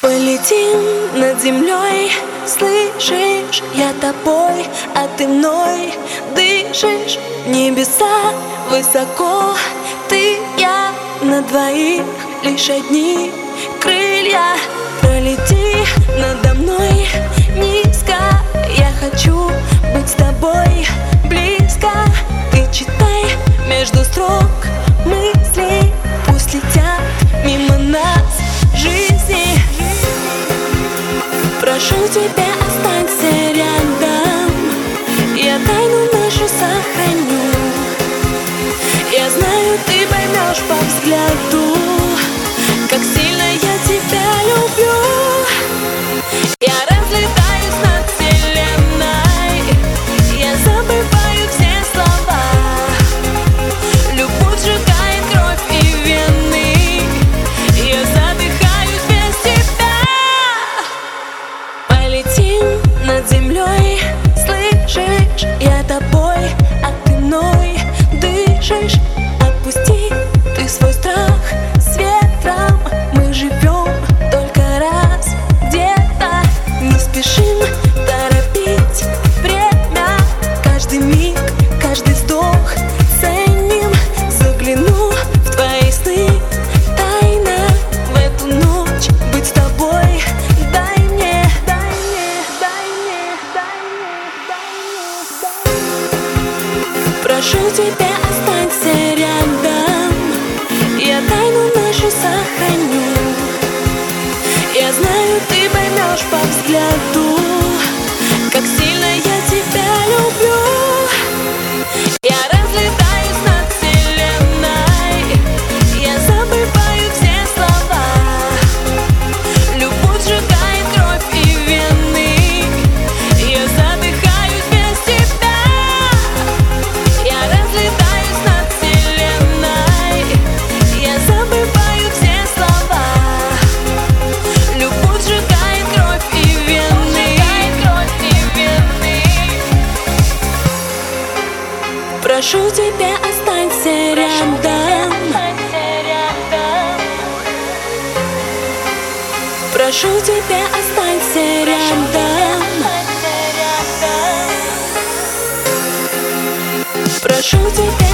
Полетим над землей, слышишь, я тобой, а ты мной дышишь. Небеса высоко, ты, я, на двоих лишь одни крылья. Пролети надо мной низко, я хочу быть с тобой близко. Ты читай между строк мысли, пусть летят мимо нас жизни. Прошу тебя, останься рядом, я тайну нашу сохраню. Я знаю, ты поймешь по взгляду, как сильно я тебя люблю. Я разлетаюсь над вселенной, я забываю все слова. Любовь сжигает кровь и вены, я задыхаюсь без тебя. Полетим над землей, слышишь, я тобой, а ты мной дышишь. Отпусти ты свой страх с ветром, мы живем только раз где-то. Не спешим торопить время, каждый миг, каждый вздох ценим. Загляну в твои сны тайно, в эту ночь быть с тобой. Дай мне, дай мне, дай мне, дай мне, дай мне. Прошу тебя, останься рядом, я тайну нашу сохраню. Я знаю, ты поймешь по взгляду, как сильно я тебя люблю. Я разлетаюсь над вселенной, я забываю все слова. Любовь сжигает кровь и вены, я задыхаюсь без тебя. Я разлетаюсь над вселенной, я забываю все слова. Любовь сжигает кровь и вены, прошу тебя, останься рядом. Прошу тебя, останься рядом. Прошу тебя.